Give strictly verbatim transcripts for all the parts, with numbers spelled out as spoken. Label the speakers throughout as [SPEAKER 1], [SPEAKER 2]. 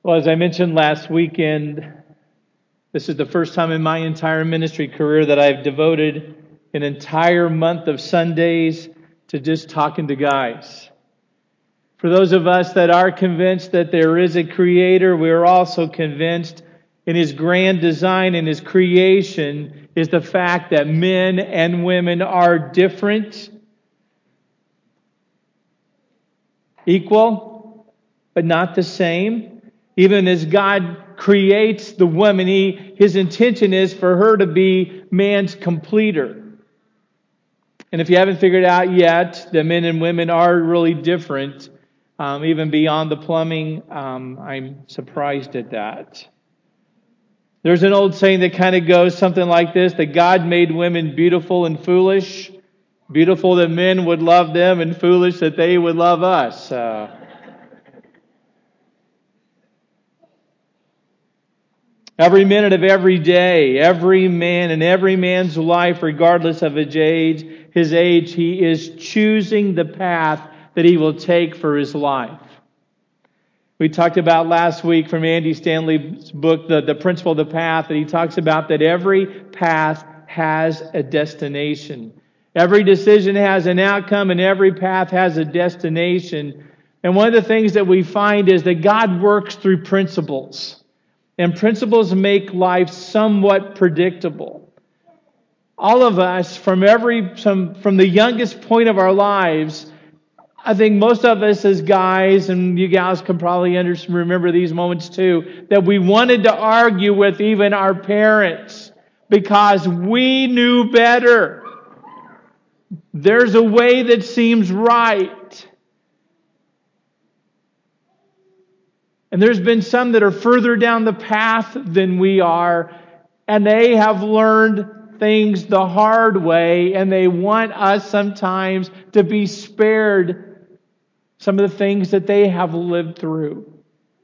[SPEAKER 1] Well, as I mentioned last weekend, this is the first time in my entire ministry career that I've devoted an entire month of Sundays to just talking to guys. For those of us that are convinced that there is a creator, we are also convinced in his grand design and his creation is the fact that men and women are different, equal, but not the same. Even as God creates the woman, he, his intention is for her to be man's completer. And if you haven't figured out yet that men and women are really different, um, even beyond the plumbing, um, I'm surprised at that. There's an old saying that kind of goes something like this, that God made women beautiful and foolish, beautiful that men would love them, and foolish that they would love us. Uh, Every minute of every day, every man in every man's life, regardless of his age, his age, he is choosing the path that he will take for his life. We talked about last week from Andy Stanley's book, The, the Principle of the Path, that he talks about that every path has a destination. Every decision has an outcome and every path has a destination. And one of the things that we find is that God works through principles. And principles make life somewhat predictable. All of us, from every from, from the youngest point of our lives, I think most of us as guys, and you gals can probably under, remember these moments too, that we wanted to argue with even our parents because we knew better. There's a way that seems right. And there's been some that are further down the path than we are, and they have learned things the hard way, and they want us sometimes to be spared some of the things that they have lived through.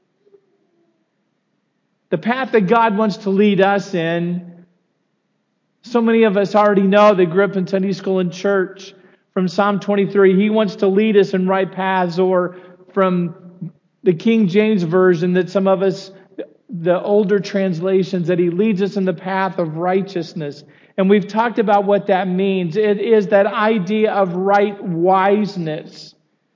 [SPEAKER 1] The path that God wants to lead us in, so many of us already know, they grew up in Sunday school and church. From Psalm twenty-three, He wants to lead us in right paths, or from the King James Version, that some of us, the older translations, that He leads us in the path of righteousness. And we've talked about what that means. It is that idea of right wiseness.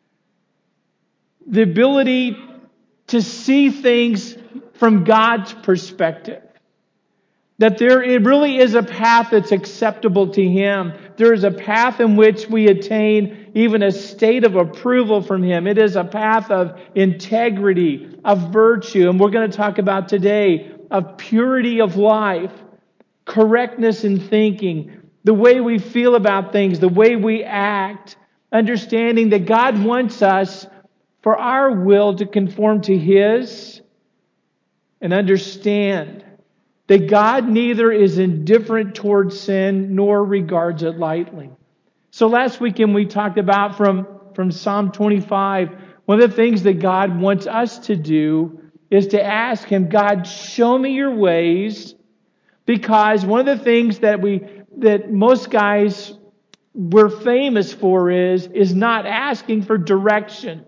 [SPEAKER 1] The ability to see things from God's perspective. That there it really is a path that's acceptable to Him. There is a path in which we attain even a state of approval from Him. It is a path of integrity, of virtue, and we're going to talk about today of purity of life, correctness in thinking, the way we feel about things, the way we act, understanding that God wants us for our will to conform to His, and understand that God neither is indifferent towards sin nor regards it lightly. So last weekend we talked about from, from Psalm twenty-five, one of the things that God wants us to do is to ask Him, God, show me your ways, because one of the things that we that most guys we're famous for is, is not asking for directions.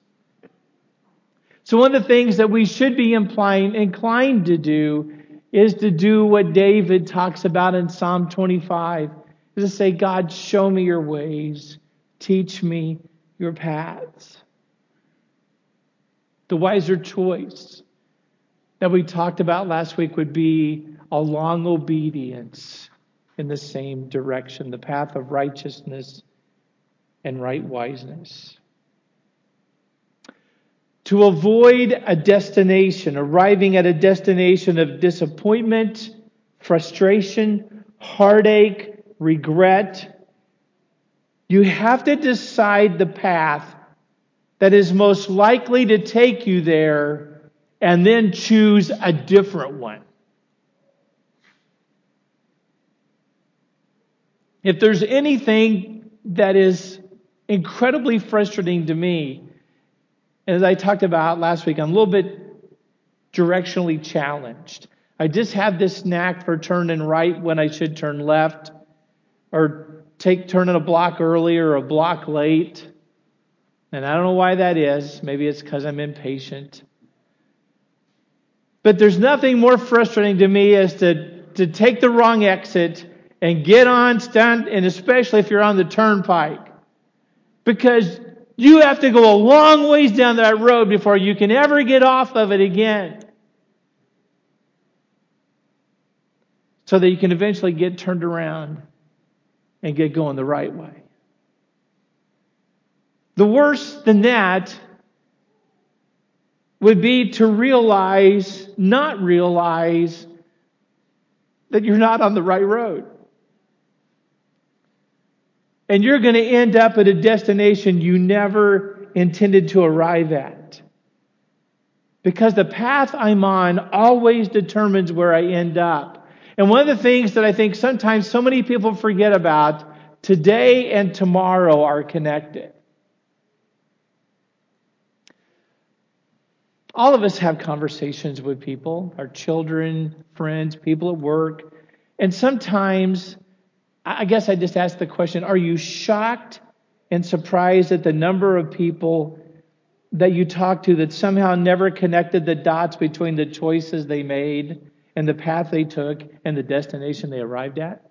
[SPEAKER 1] So one of the things that we should be implying, inclined to do is to do what David talks about in Psalm twenty-five, is to say, God, show me your ways, teach me your paths. The wiser choice that we talked about last week would be a long obedience in the same direction, the path of righteousness and right wiseness. To avoid a destination, arriving at a destination of disappointment, frustration, heartache, regret, you have to decide the path that is most likely to take you there and then choose a different one. If there's anything that is incredibly frustrating to me, as I talked about last week, I'm a little bit directionally challenged. I just have this knack for turning right when I should turn left, or take turning a block early or a block late. And I don't know why that is. Maybe it's because I'm impatient. But there's nothing more frustrating to me as to, to take the wrong exit and get on, stand, and especially if you're on the turnpike. Because you have to go a long ways down that road before you can ever get off of it again. So that you can eventually get turned around and get going the right way. The worse than that would be to realize, not realize, that you're not on the right road. And you're going to end up at a destination you never intended to arrive at. Because the path I'm on always determines where I end up. And one of the things that I think sometimes so many people forget about, today and tomorrow are connected. All of us have conversations with people, our children, friends, people at work. And sometimes, I guess I just ask the question, are you shocked and surprised at the number of people that you talk to that somehow never connected the dots between the choices they made and the path they took and the destination they arrived at?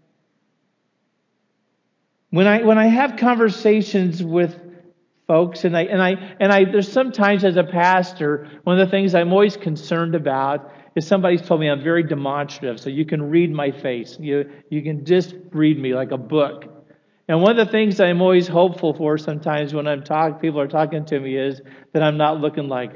[SPEAKER 1] When I when I have conversations with folks, and I and I and I there's sometimes as a pastor, one of the things I'm always concerned about is somebody's told me I'm very demonstrative, so you can read my face. You you can just read me like a book. And one of the things I'm always hopeful for sometimes when I'm talking, people are talking to me, is that I'm not looking like,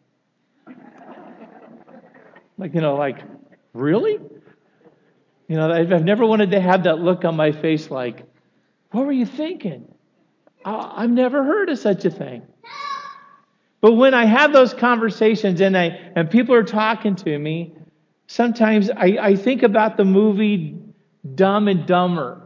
[SPEAKER 1] like you know, like, really? You know, I've, I've never wanted to have that look on my face like, what were you thinking? I, I've never heard of such a thing. But when I have those conversations and I and people are talking to me, sometimes I, I think about the movie Dumb and Dumber.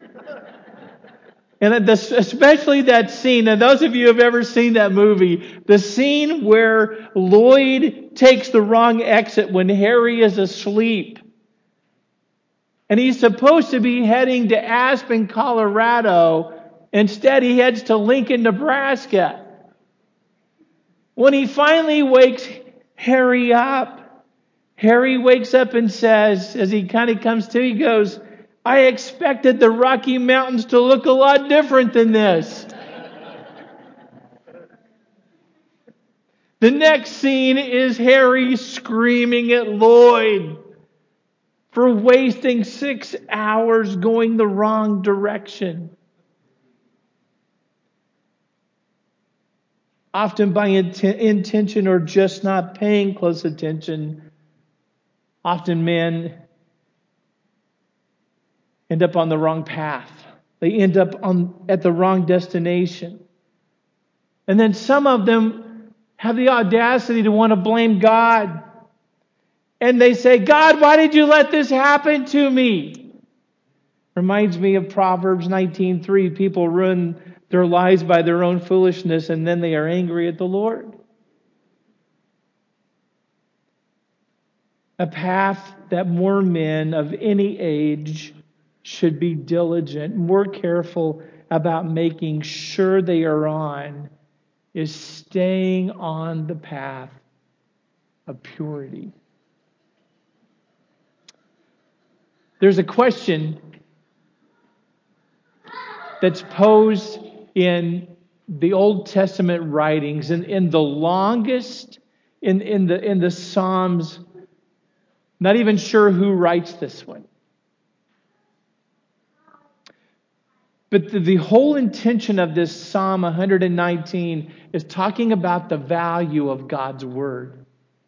[SPEAKER 1] And this, especially that scene, and those of you who have ever seen that movie, the scene where Lloyd takes the wrong exit when Harry is asleep. And he's supposed to be heading to Aspen, Colorado. Instead, he heads to Lincoln, Nebraska. When he finally wakes Harry up, Harry wakes up and says, as he kind of comes to, he goes, I expected the Rocky Mountains to look a lot different than this. The next scene is Harry screaming at Lloyd for wasting six hours going the wrong direction. Often by int- intention or just not paying close attention, often men end up on the wrong path. They end up on at the wrong destination. And then some of them have the audacity to want to blame God. And they say, God, why did you let this happen to me? Reminds me of Proverbs nineteen three. People ruin their lives by their own foolishness, and then they are angry at the Lord. A path that more men of any age should be diligent, more careful about making sure they are on, is staying on the path of purity. There's a question that's posed in the Old Testament writings, and in the longest, in, in the in the Psalms, not even sure who writes this one. But the, the whole intention of this Psalm one nineteen is talking about the value of God's Word.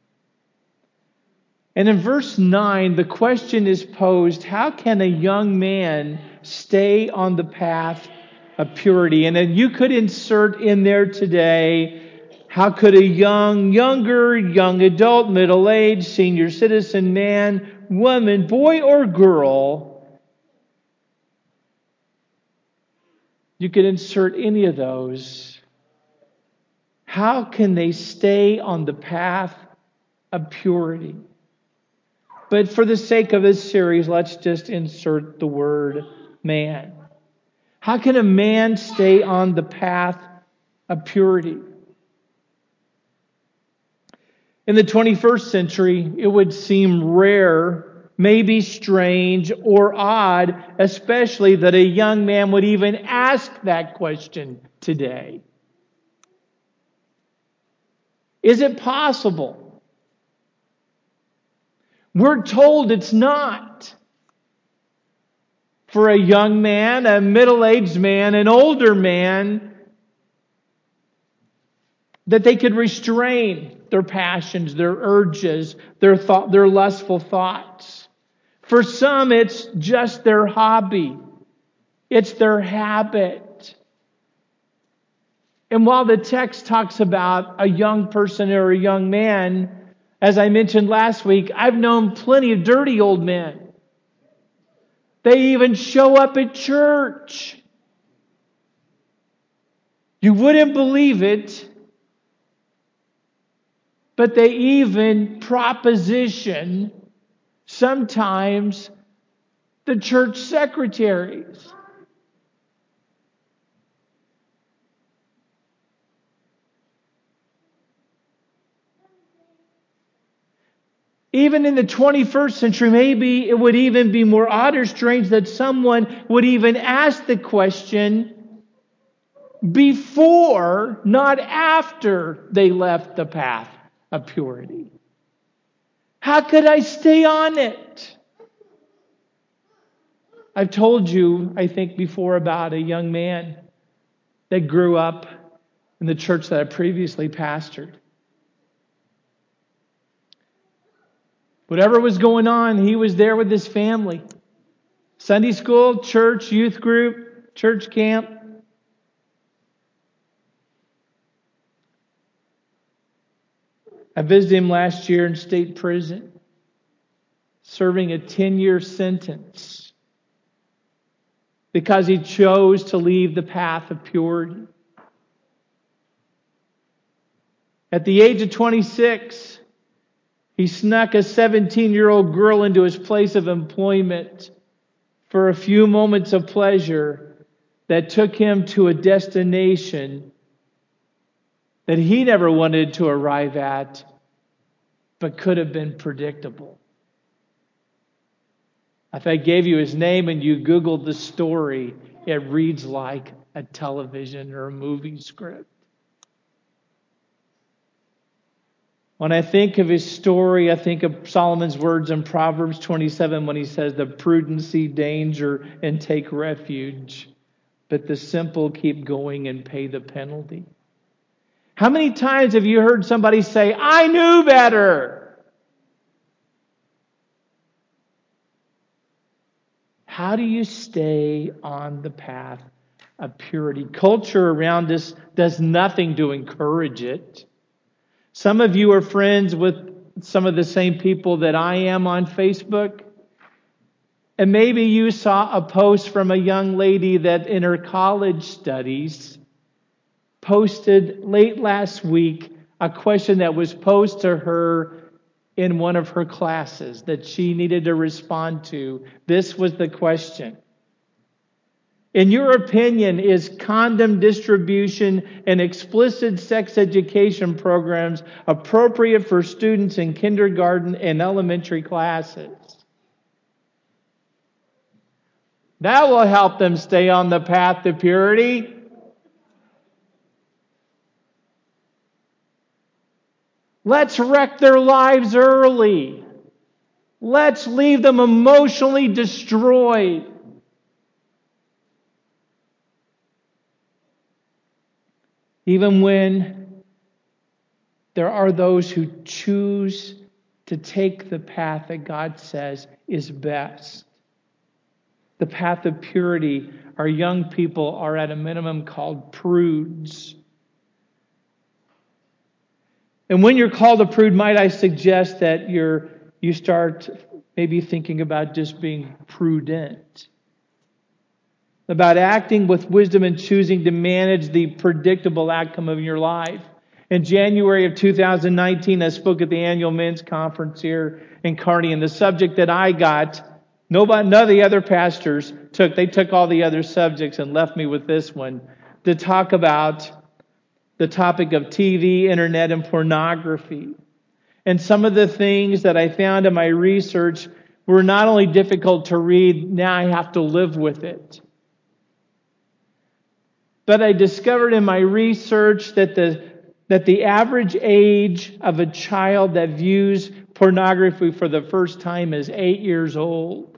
[SPEAKER 1] And in verse nine, the question is posed, how can a young man stay on the path of purity? And then you could insert in there today, how could a young, younger, young adult, middle-aged, senior citizen, man, woman, boy, or girl, you could insert any of those. How can they stay on the path of purity? But for the sake of this series, let's just insert the word man. How can a man stay on the path of purity? In the twenty-first century, it would seem rare, maybe strange or odd, especially that a young man would even ask that question today. Is it possible? We're told it's not. For a young man, a middle-aged man, an older man, that they could restrain their passions, their urges, their thought, their lustful thoughts. For some, it's just their hobby. It's their habit. And while the text talks about a young person or a young man, as I mentioned last week, I've known plenty of dirty old men. They even show up at church. You wouldn't believe it, but they even proposition sometimes the church secretaries. Even in the twenty-first century, maybe it would even be more odd or strange that someone would even ask the question before, not after they left the path of purity. How could I stay on it? I've told you, I think, before about a young man that grew up in the church that I previously pastored. Whatever was going on, he was there with his family. Sunday school, church, youth group, church camp. I visited him last year in state prison, serving a ten-year sentence because he chose to leave the path of purity. At the age of twenty-six, he snuck a seventeen-year-old girl into his place of employment for a few moments of pleasure that took him to a destination that he never wanted to arrive at, but could have been predictable. If I gave you his name and you Googled the story, it reads like a television or a movie script. When I think of his story, I think of Solomon's words in Proverbs twenty-seven when he says, "The prudent see danger and take refuge, but the simple keep going and pay the penalty." How many times have you heard somebody say, "I knew better"? How do you stay on the path of purity? Culture around us does nothing to encourage it. Some of you are friends with some of the same people that I am on Facebook. And maybe you saw a post from a young lady that in her college studies posted late last week a question that was posed to her in one of her classes that she needed to respond to. This was the question. In your opinion, is condom distribution and explicit sex education programs appropriate for students in kindergarten and elementary classes? That will help them stay on the path to purity. Let's wreck their lives early. Let's leave them emotionally destroyed. Even when there are those who choose to take the path that God says is best. The path of purity, our young people are at a minimum called prudes. And when you're called a prude, might I suggest that you're you start maybe thinking about just being prudent. About acting with wisdom and choosing to manage the predictable outcome of your life. In January of two thousand nineteen, I spoke at the annual men's conference here in Kearney, and the subject that I got, nobody, none of the other pastors took. They took all the other subjects and left me with this one to talk about the topic of T V, internet, and pornography. And some of the things that I found in my research were not only difficult to read, now I have to live with it. But I discovered in my research that the that the average age of a child that views pornography for the first time is eight years old.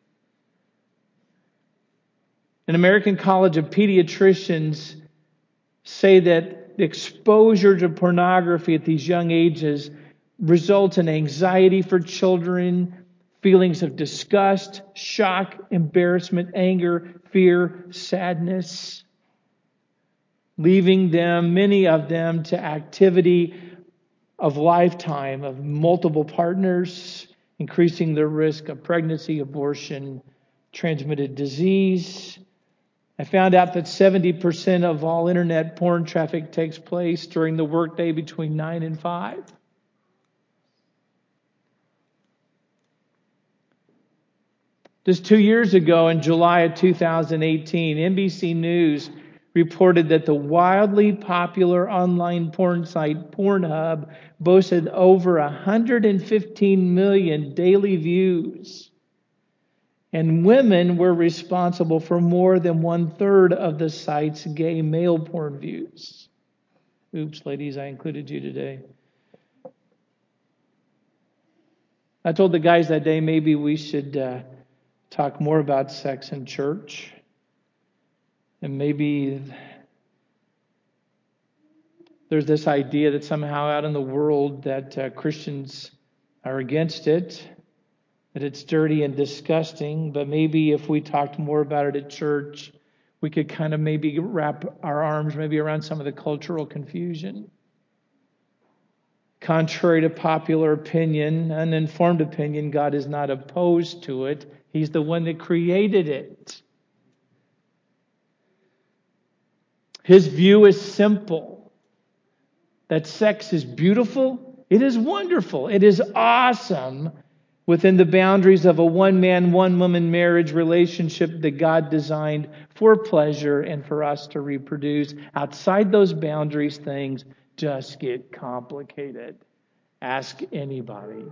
[SPEAKER 1] An American College of Pediatricians say that the exposure to pornography at these young ages results in anxiety for children, feelings of disgust, shock, embarrassment, anger, fear, sadness, leaving them, many of them, to activity of lifetime of multiple partners, increasing their risk of pregnancy, abortion, transmitted disease. I found out that seventy percent of all internet porn traffic takes place during the workday between nine and five. Just two years ago, in July of two thousand eighteen, N B C News reported that the wildly popular online porn site Pornhub boasted over one hundred fifteen million daily views. And women were responsible for more than one-third of the site's gay male porn views. Oops, ladies, I included you today. I told the guys that day maybe we should uh, talk more about sex in church. And maybe there's this idea that somehow out in the world that uh, Christians are against it, that it's dirty and disgusting, but maybe if we talked more about it at church, we could kind of maybe wrap our arms maybe around some of the cultural confusion. Contrary to popular opinion, uninformed opinion, God is not opposed to it. He's the one that created it. His view is simple. That sex is beautiful. It is wonderful. It is awesome within the boundaries of a one-man, one-woman marriage relationship that God designed for pleasure and for us to reproduce. Outside those boundaries, things just get complicated. Ask anybody.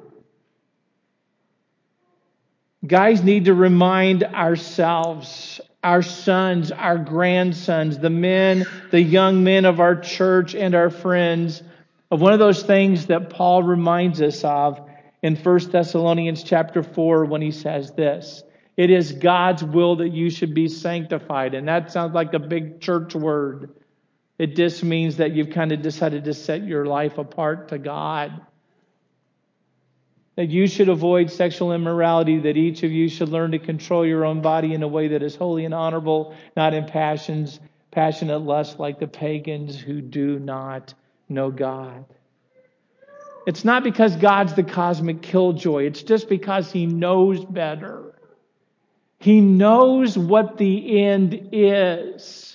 [SPEAKER 1] Guys need to remind ourselves, our sons, our grandsons, the men, the young men of our church and our friends, of one of those things that Paul reminds us of in First Thessalonians chapter four when he says this. It is God's will that you should be sanctified. And that sounds like a big church word. It just means that you've kind of decided to set your life apart to God. That you should avoid sexual immorality, that each of you should learn to control your own body in a way that is holy and honorable, not in passions, passionate lust like the pagans who do not know God. It's not because God's the cosmic killjoy. It's just because He knows better. He knows what the end is.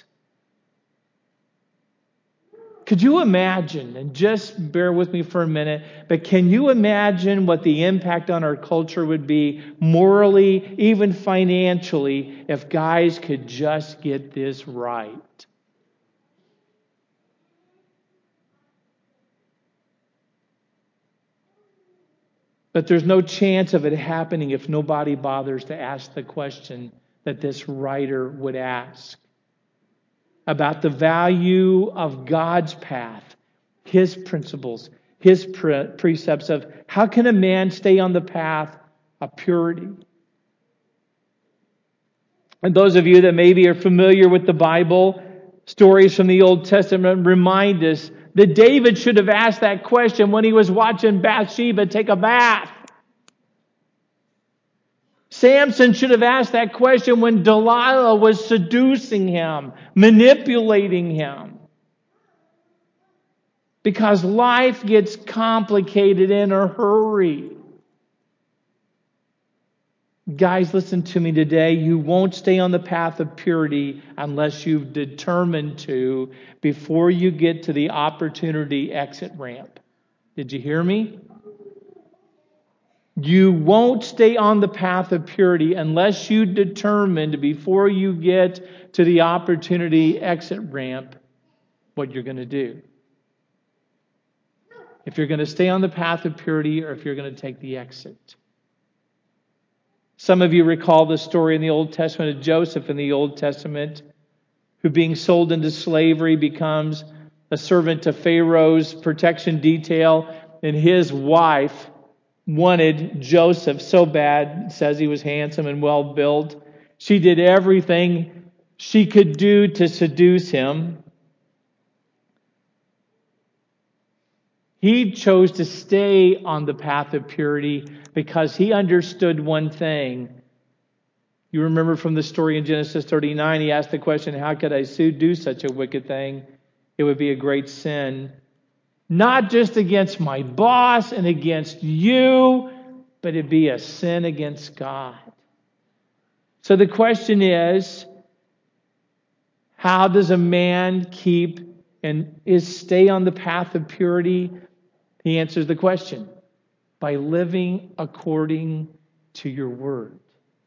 [SPEAKER 1] Could you imagine, and just bear with me for a minute, but can you imagine what the impact on our culture would be morally, even financially, if guys could just get this right? But there's no chance of it happening if nobody bothers to ask the question that this writer would ask about the value of God's path, His principles, His pre- precepts of how can a man stay on the path of purity. And those of you that maybe are familiar with the Bible, stories from the Old Testament remind us that David should have asked that question when he was watching Bathsheba take a bath. Samson should have asked that question when Delilah was seducing him, manipulating him. Because life gets complicated in a hurry. Guys, listen to me today. You won't stay on the path of purity unless you've determined to before you get to the opportunity exit ramp. Did you hear me? You won't stay on the path of purity unless you determined before you get to the opportunity exit ramp what you're going to do. if you're going to stay on the path of purity or if you're going to take the exit. Some of you recall the story in the Old Testament of Joseph in the Old Testament, who being sold into slavery becomes a servant to Pharaoh's protection detail, and his wife wanted Joseph so bad, says he was handsome and well built. She did everything she could do to seduce him. He chose to stay on the path of purity because he understood one thing. You remember from the story in Genesis thirty-nine, he asked the question, how could I do such a wicked thing? It would be a great sin. Not just against my boss and against you, but it'd be a sin against God. So the question is, how does a man keep and is stay on the path of purity? He answers the question, by living according to your word.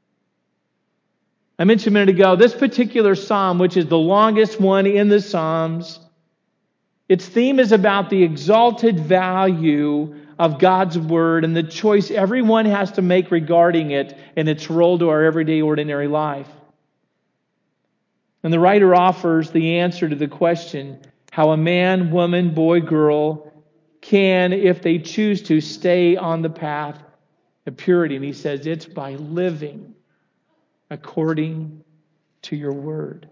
[SPEAKER 1] I mentioned a minute ago, this particular psalm, which is the longest one in the Psalms, its theme is about the exalted value of God's word and the choice everyone has to make regarding it and its role to our everyday, ordinary life. And the writer offers the answer to the question, how a man, woman, boy, girl can, if they choose to, stay on the path of purity. And he says it's by living according to your word.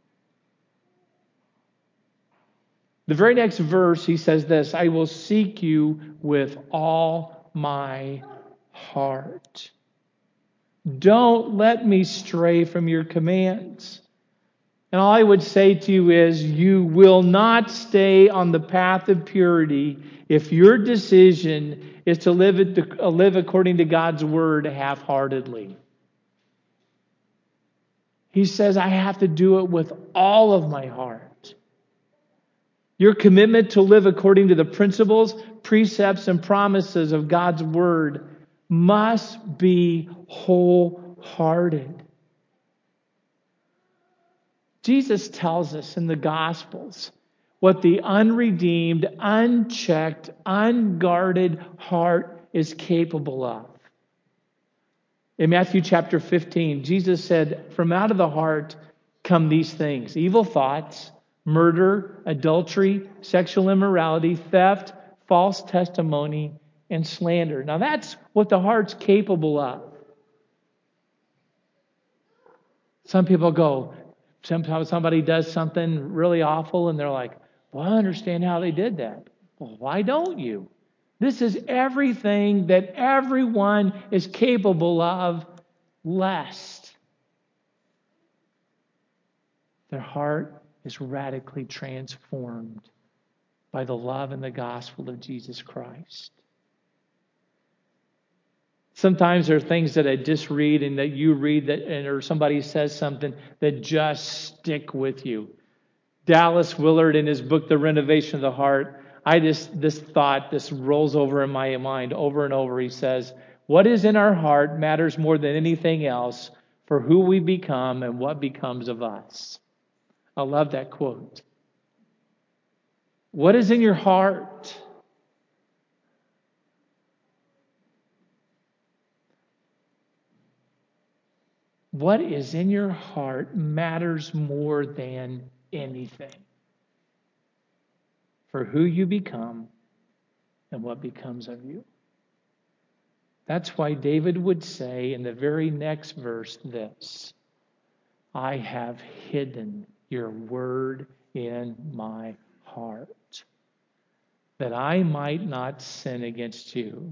[SPEAKER 1] The very next verse, he says this, I will seek you with all my heart. Don't let me stray from your commands. And all I would say to you is, you will not stay on the path of purity if your decision is to live, it, to live according to God's word half-heartedly. He says, I have to do it with all of my heart. Your commitment to live according to the principles, precepts, and promises of God's word must be wholehearted. Jesus tells us in the Gospels what the unredeemed, unchecked, unguarded heart is capable of. In Matthew chapter fifteen, Jesus said, from out of the heart come these things, evil thoughts, murder, adultery, sexual immorality, theft, false testimony, and slander. Now that's what the heart's capable of. Some people go, sometimes somebody does something really awful and they're like, well, I understand how they did that. Well, why don't you? This is everything that everyone is capable of, lest their heart is radically transformed by the love and the gospel of Jesus Christ. Sometimes there are things that I just read and that you read that, and or somebody says something that just stick with you. Dallas Willard, in his book, The Renovation of the Heart, I just, this thought, this rolls over in my mind over and over. He says, what is in our heart matters more than anything else for who we become and what becomes of us. I love that quote. What is in your heart? What is in your heart matters more than anything for who you become and what becomes of you. That's why David would say in the very next verse this, I have hidden your word in my heart, that I might not sin against you.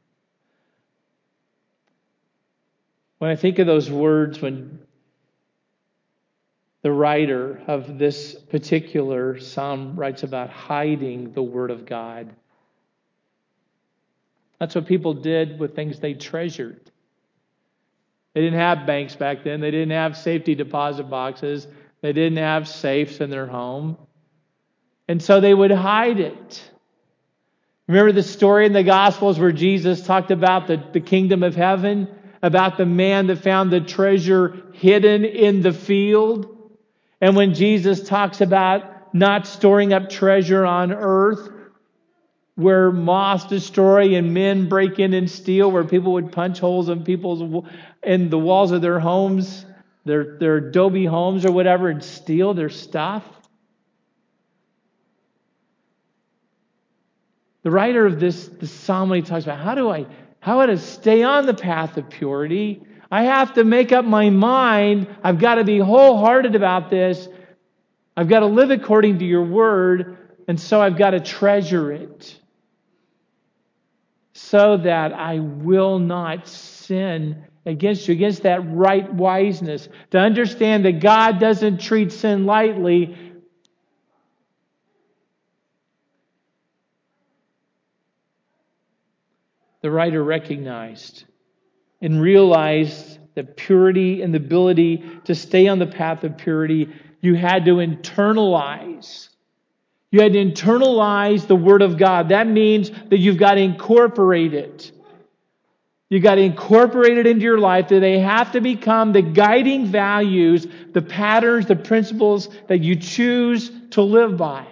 [SPEAKER 1] When I think of those words, when the writer of this particular psalm writes about hiding the word of God, that's what people did with things they treasured. They didn't have banks back then. They didn't have safety deposit boxes. They didn't have safes in their home. And so they would hide it. Remember the story in the Gospels where Jesus talked about the, the kingdom of heaven, about the man that found the treasure hidden in the field? And when Jesus talks about not storing up treasure on earth, where moths destroy and men break in and steal, where people would punch holes in people's in the walls of their homes, their their adobe homes or whatever, and steal their stuff. The writer of this, this psalm, when he talks about how do I how do I stay on the path of purity? I have to make up my mind. I've got to be wholehearted about this. I've got to live according to your word, and so I've got to treasure it so that I will not sin against you, against that right wiseness. To understand that God doesn't treat sin lightly. The writer recognized and realized that purity and the ability to stay on the path of purity, you had to internalize. You had to internalize the Word of God. That means that you've got to incorporate it. You've got to incorporate it into your life, that they have to become the guiding values, the patterns, the principles that you choose to live by.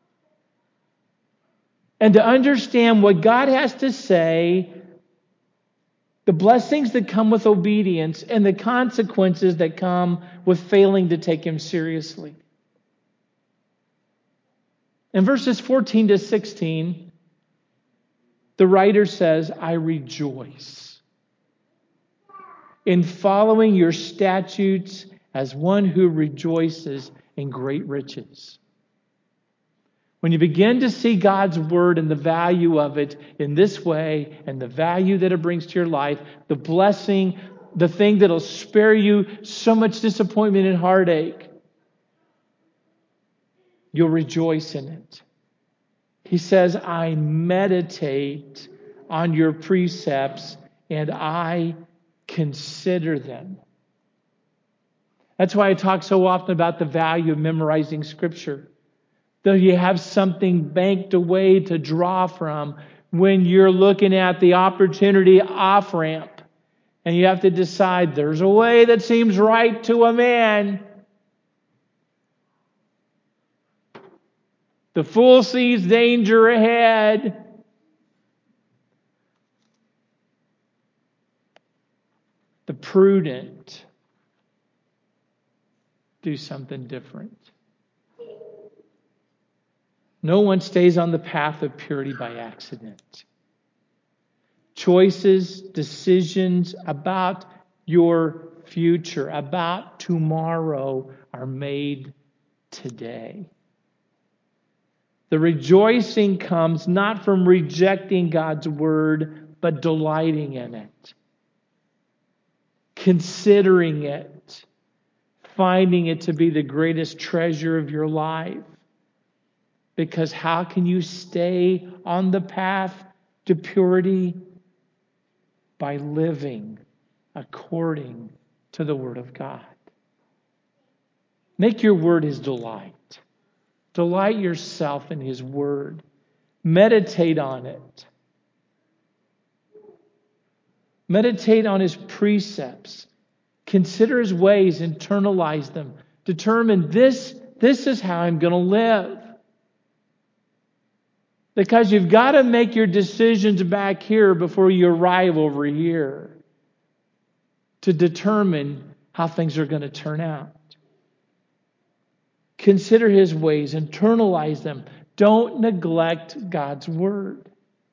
[SPEAKER 1] And to understand what God has to say, the blessings that come with obedience, and the consequences that come with failing to take Him seriously. In verses fourteen to sixteen, the writer says, I rejoice in following your statutes as one who rejoices in great riches. When you begin to see God's word and the value of it in this way, and the value that it brings to your life, the blessing, the thing that'll spare you so much disappointment and heartache, you'll rejoice in it. He says, I meditate on your precepts and I consider them. That's why I talk so often about the value of memorizing Scripture. Though you have something banked away to draw from when you're looking at the opportunity off-ramp. And you have to decide, there's a way that seems right to a man. The fool sees danger ahead. The prudent do something different. No one stays on the path of purity by accident. Choices, decisions about your future, about tomorrow, are made today. The rejoicing comes not from rejecting God's word, but delighting in it, considering it, finding it to be the greatest treasure of your life. Because how can you stay on the path to purity? By living according to the Word of God. Make your Word His delight. Delight yourself in His Word. Meditate on it. Meditate on His precepts. Consider His ways, internalize them. Determine this, this is how I'm going to live. Because you've got to make your decisions back here before you arrive over here to determine how things are going to turn out. Consider His ways, internalize them. Don't neglect God's Word.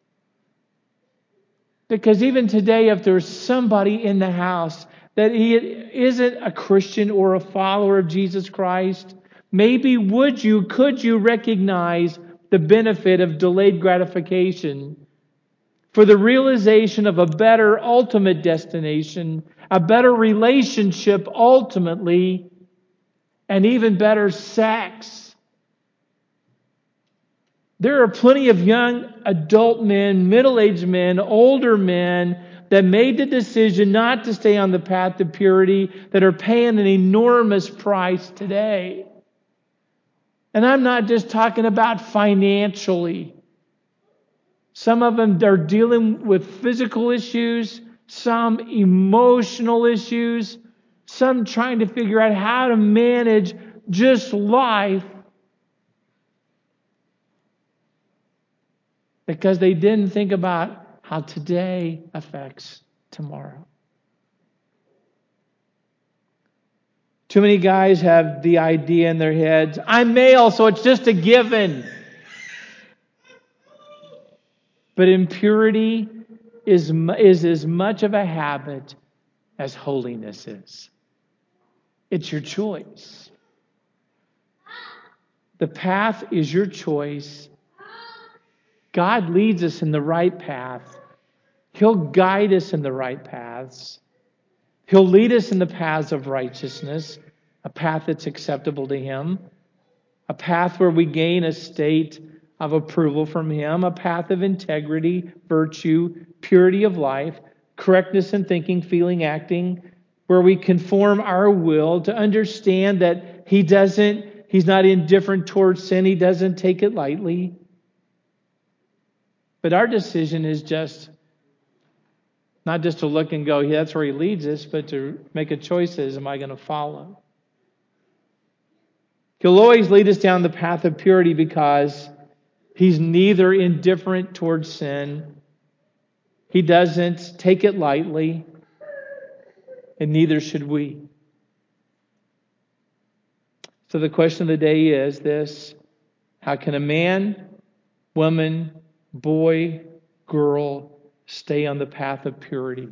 [SPEAKER 1] Because even today, if there's somebody in the house that he isn't a Christian or a follower of Jesus Christ, maybe would you, could you recognize the benefit of delayed gratification for the realization of a better ultimate destination, a better relationship ultimately, and even better sex? There are plenty of young adult men, middle-aged men, older men that made the decision not to stay on the path to purity, that are paying an enormous price today. And I'm not just talking about financially. Some of them are dealing with physical issues, some emotional issues, some trying to figure out how to manage just life. because they didn't think about how today affects tomorrow. Too many guys have the idea in their heads, I'm male, so it's just a given. But impurity is, is as much of a habit as holiness is. It's your choice. The path is your choice. God leads us in the right path. He'll guide us in the right paths. He'll lead us in the paths of righteousness, a path that's acceptable to Him, a path where we gain a state of approval from Him, a path of integrity, virtue, purity of life, correctness in thinking, feeling, acting, where we conform our will to understand that He doesn't, He's not indifferent towards sin, He doesn't take it lightly. But our decision is just not just to look and go, yeah, that's where He leads us, but to make a choice as, am I going to follow? He'll always lead us down the path of purity because He's neither indifferent towards sin, He doesn't take it lightly, and neither should we. So the question of the day is this: how can a man, woman, boy, girl stay on the path of purity?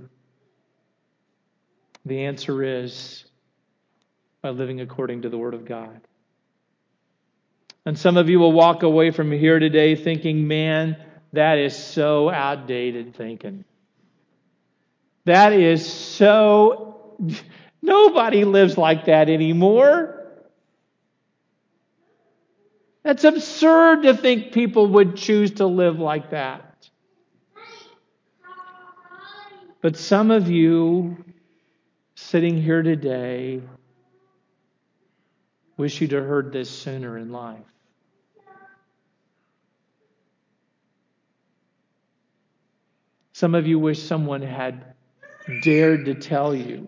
[SPEAKER 1] The answer is by living according to the Word of God. And some of you will walk away from here today thinking, man, that is so outdated thinking. That is so... Nobody lives like that anymore. That's absurd to think people would choose to live like that. But some of you sitting here today wish you'd have heard this sooner in life. Some of you wish someone had dared to tell you.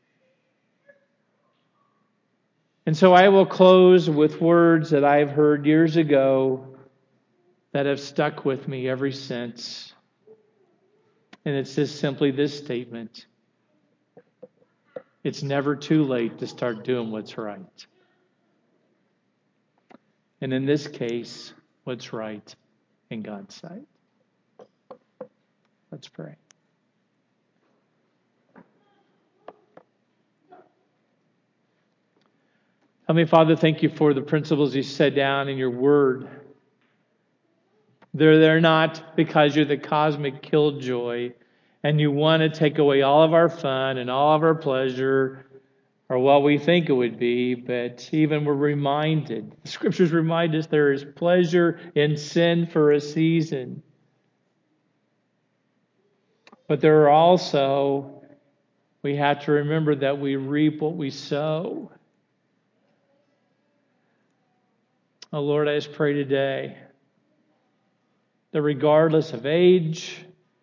[SPEAKER 1] And so I will close with words that I've heard years ago that have stuck with me ever since. And it's just simply this statement: it's never too late to start doing what's right. And in this case, what's right in God's sight. Let's pray. Heavenly Father, thank you for the principles you set down in your word. They're there not because you're the cosmic killjoy and you want to take away all of our fun and all of our pleasure or what we think it would be, but even we're reminded, the Scriptures remind us there is pleasure in sin for a season. But there are also, we have to remember that we reap what we sow. Oh Lord, I just pray today that regardless of age,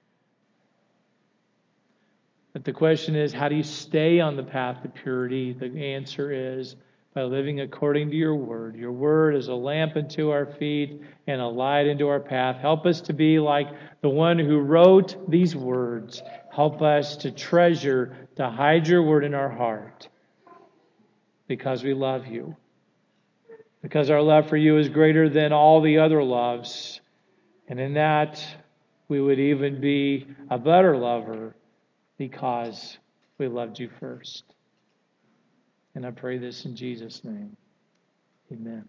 [SPEAKER 1] that the question is, how do you stay on the path to purity? The answer is by living according to your word. Your word is a lamp unto our feet and a light into our path. Help us to be like the one who wrote these words. Help us to treasure, to hide your word in our heart because we love you. Because our love for you is greater than all the other loves. And in that, we would even be a better lover because we loved you first. And I pray this in Jesus' name. Amen.